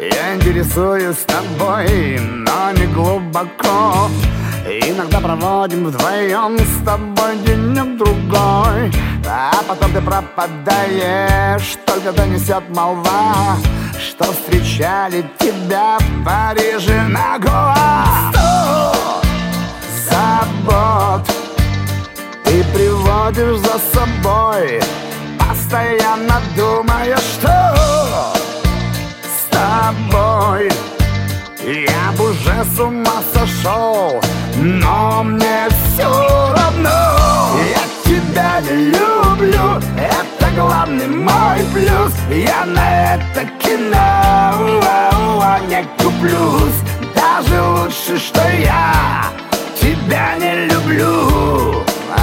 Я интересуюсь тобой, но не глубоко. Иногда проводим вдвоем с тобой денек-другой, а потом ты пропадаешь, только донесет молва, что встречали тебя в Париже на Гоа. 100 забот ты приводишь за собой, постоянно думая, что с тобой я б уже с ума сошел, но мне все равно. Я тебя не люблю, это главный мой плюс. Я на это кино не куплюсь. Даже лучше, что я тебя не люблю.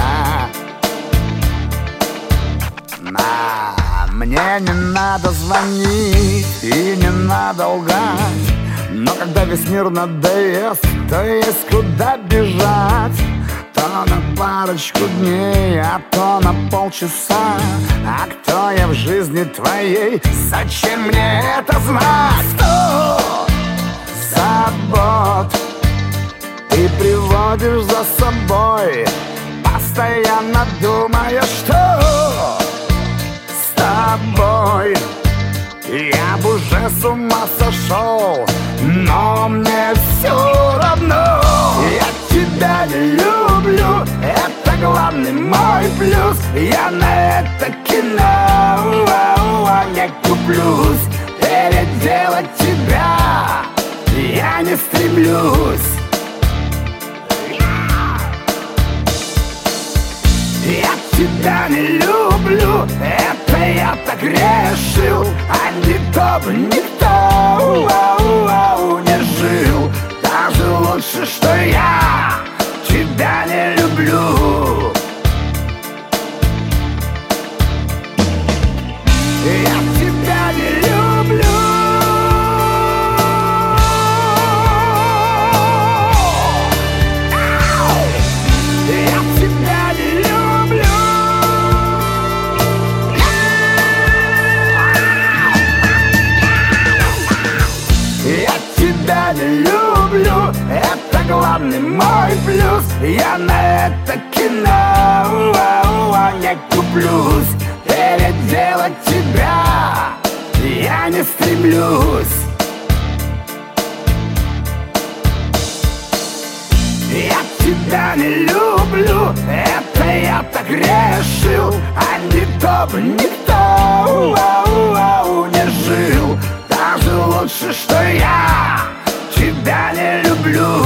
Мне не надо звонить и не надо лгать, но когда весь мир надоест, то есть куда бежать. То на парочку дней, а то на полчаса. А кто я в жизни твоей? Зачем мне это знать? 100 забот ты приводишь за собой, постоянно думая, что с тобой я б уже с ума сошел, но мне все равно. Я тебя не люблю, это главный мой плюс. Я на это кино не куплюсь. Переделать тебя я не стремлюсь. Я тебя не люблю, это я так решил, а никто бы никто не жил. Даже лучше, что я тебя не люблю. Я тебя не люблю. Не люблю, это главный мой плюс. Я на это кино не куплюсь. Переделать тебя я не стремлюсь. Я тебя не люблю, это я так решил, а никто бы никто не жил. Даже лучше, что я тебя не люблю.